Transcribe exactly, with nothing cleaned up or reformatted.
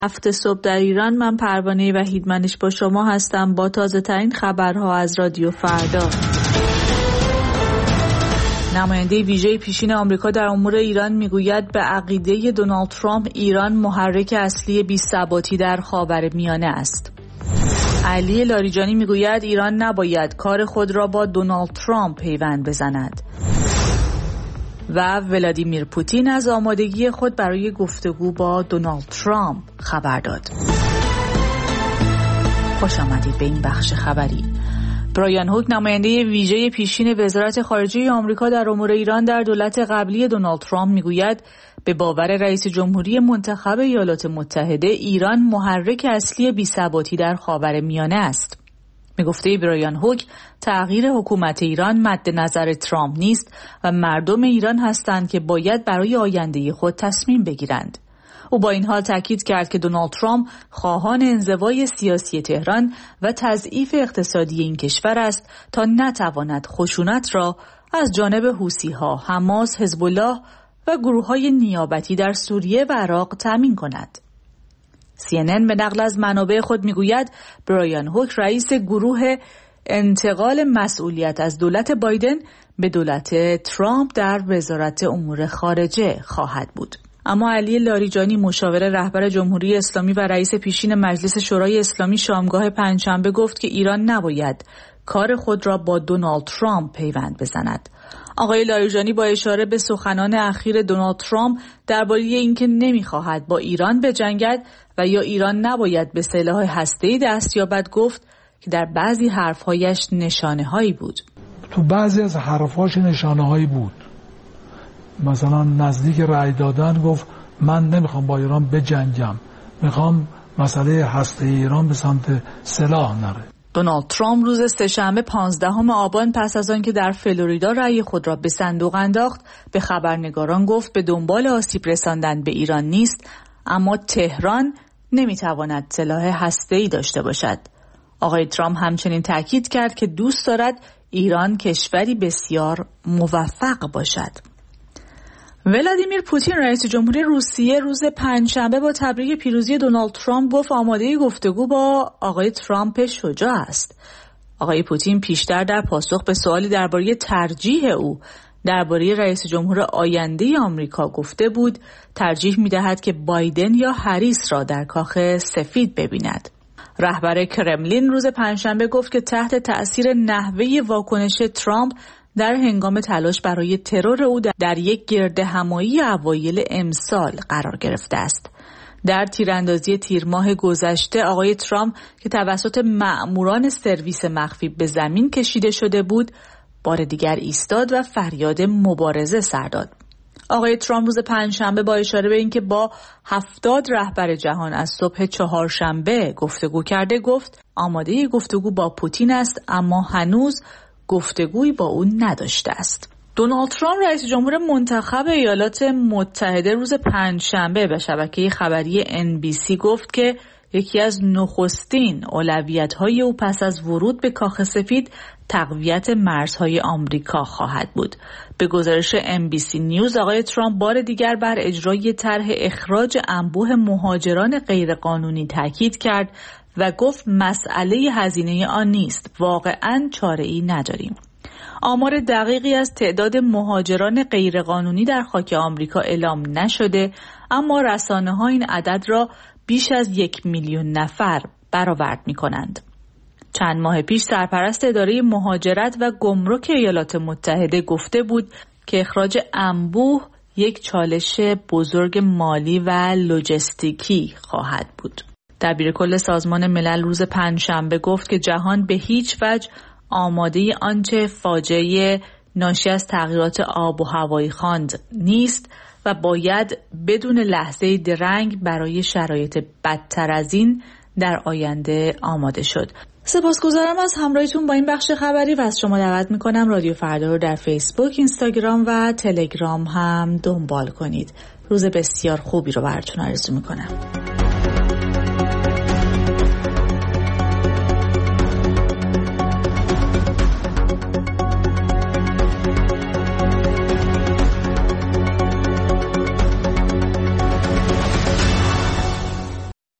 هفت صبح در ایران. من پروانه وحیدمنش با شما هستم با تازه ترین خبرها از رادیو فردا. نماینده ویژه پیشین آمریکا در امور ایران میگوید به عقیده دونالد ترامپ ایران محرک اصلی بی‌ثباتی در خاورمیانه است. علی لاریجانی میگوید ایران نباید کار خود را با دونالد ترامپ پیوند بزند. و ولادیمیر پوتین از آمادگی خود برای گفتگو با دونالد ترامپ خبر داد. خوش آمدید به این بخش خبری. برایان هوک نماینده ویژه پیشین وزارت خارجه آمریکا در امور ایران در دولت قبلی دونالد ترامپ میگوید به باور رئیس جمهوری منتخب ایالات متحده ایران محرک اصلی بی‌ثباتی در خاورمیانه است. به گفته برایان هوک تغییر حکومت ایران مد نظر ترامپ نیست و مردم ایران هستند که باید برای آینده خود تصمیم بگیرند. او با این حال تاکید کرد که دونالد ترامپ خواهان انزوای سیاسی تهران و تضعیف اقتصادی این کشور است تا نتواند خشونت را از جانب حوثی‌ها، حماس، حزب الله و گروه‌های نیابتی در سوریه و عراق تامین کند. سی ان ان به نقل از منابع خود میگوید برایان هوک رئیس گروه انتقال مسئولیت از دولت بایدن به دولت ترامپ در وزارت امور خارجه خواهد بود. اما علی لاریجانی مشاور رهبر جمهوری اسلامی و رئیس پیشین مجلس شورای اسلامی شامگاه پنجشنبه گفت که ایران نباید کار خود را با دونالد ترامپ پیوند بزند. آقای لاریجانی با اشاره به سخنان اخیر دونالد ترامپ درباره اینکه نمیخواهد با ایران بجنگد و یا ایران نباید به سلاح هسته‌ای دست یابد گفت که در بعضی حرفهایش نشانه‌هایی بود. تو بعضی از حرفاش نشانه‌هایی بود. مثلا نزدیک رأی دادن گفت من نمیخوام با ایران بجنگم، میخوام مسئله هسته‌ای ایران به سمت سلاح نره. دونالد ترامپ روز سه‌شنبه پانزدهم آبان پس از آن که در فلوریدا رأی خود را به صندوق انداخت به خبرنگاران گفت به دنبال آسیب رساندن به ایران نیست، اما تهران نمیتواند سلاح هسته‌ای داشته باشد. آقای ترامپ همچنین تاکید کرد که دوست دارد ایران کشوری بسیار موفق باشد. ولادیمیر پوتین رئیس جمهوری روسیه روز پنجشنبه با تبریک پیروزی دونالد ترامپ گفت آماده گفتگو با آقای ترامپ شجاع است. آقای پوتین پیشتر در پاسخ به سوالی درباره ترجیح او درباره رئیس جمهور آینده آمریکا گفته بود ترجیح می‌دهد که بایدن یا هریس را در کاخ سفید ببیند. رهبر کرملین روز پنجشنبه گفت که تحت تأثیر نحوه واکنش ترامپ در هنگام تلاش برای ترور او در یک گردهمایی اوایل امسال قرار گرفته است. در تیراندازی تیر ماه گذشته آقای ترامپ که توسط مأموران سرویس مخفی به زمین کشیده شده بود، بار دیگر ایستاد و فریاد مبارزه سر داد. آقای ترامپ روز پنجشنبه با اشاره به اینکه با هفتاد رهبر جهان از صبح چهارشنبه گفتگو کرده گفت آماده گفتگو با پوتین است اما هنوز گفتگویی با او نداشته است. دونالد ترامپ رئیس جمهور منتخب ایالات متحده روز پنجشنبه به شبکه خبری ان بی سی گفت که یکی از نخستین اولویت‌های او پس از ورود به کاخ سفید تقویت مرزهای آمریکا خواهد بود. به گزارش ام بی سی نیوز آقای ترامپ بار دیگر بر اجرای طرح اخراج انبوه مهاجران غیرقانونی تاکید کرد و گفت مسئله هزینه آن نیست، واقعاً چاره‌ای نداریم. آمار دقیقی از تعداد مهاجران غیرقانونی در خاک آمریکا اعلام نشده، اما رسانه‌ها این عدد را بیش از یک میلیون نفر برآورد می‌کنند. چند ماه پیش سرپرست اداره مهاجرت و گمرک ایالات متحده گفته بود که اخراج انبوه یک چالش بزرگ مالی و لوجستیکی خواهد بود. دبیرکل سازمان ملل روز پنجشنبه گفت که جهان به هیچ وجه آماده آنچه فاجعه ناشی از تغییرات آب و هوایی خواند نیست و باید بدون لحظه درنگ برای شرایط بدتر از این در آینده آماده شد. سپاسگزارم از همراهیتون با این بخش خبری و از شما دعوت میکنم رادیو فردا رو در فیسبوک، اینستاگرام و تلگرام هم دنبال کنید. روز بسیار خوبی رو براتون آرزو میکنم.